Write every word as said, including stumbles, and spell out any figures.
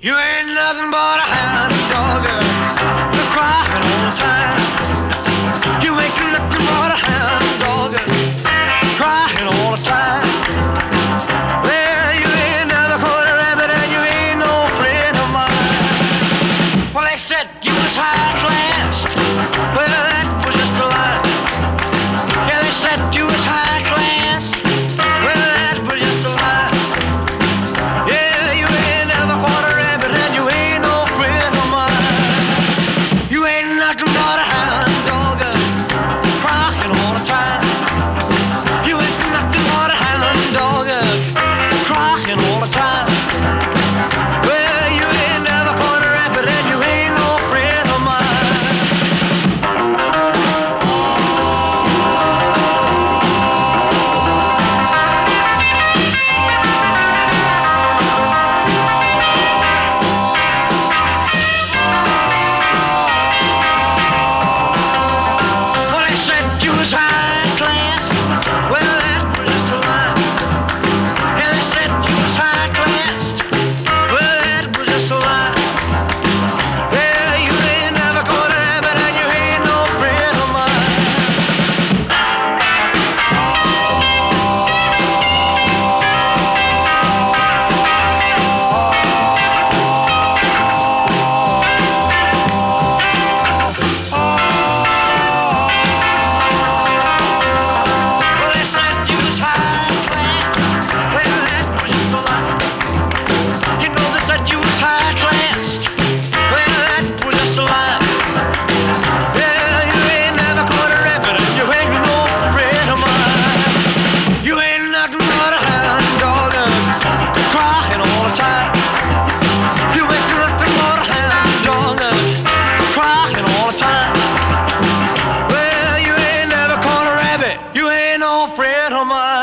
You ain't nothing but a hound dog, you're crying all the time. You ain't nothing but a hound dog, crying all the time. Well, you ain't never caught a rabbit and you ain't no friend of mine. Well, they said you was high class. Well, that was just a lie. Yeah, they said you was high class. Well, that was just a lie. Yeah, you ain't never caught a rabbit and you ain't no friend of mine. You ain't nothing but a hound dog, crying all the time. You ain't nothing but a hound dog, crying all the time. Well, you ain't never caught a rabbit and you ain't no friend of mine. Well, they said you was high class. Well, that was just a lie. Yeah, they said you was high class. Well, that was just a lie. Yeah, you ain't never caught a rabbit and you ain't no friend of mine. Well, they said you was high class. Well, that was just a lie. You know they said you was high class. Well, that was just a lie. Yeah, you ain't never caught a rabbit and you ain't no friend of mine. You ain't nothing but a hound dog, crying all the time. You ain't nothing but a hound dog, crying all the time. Well, you ain't never caught a rabbit. You ain't no friend of mine.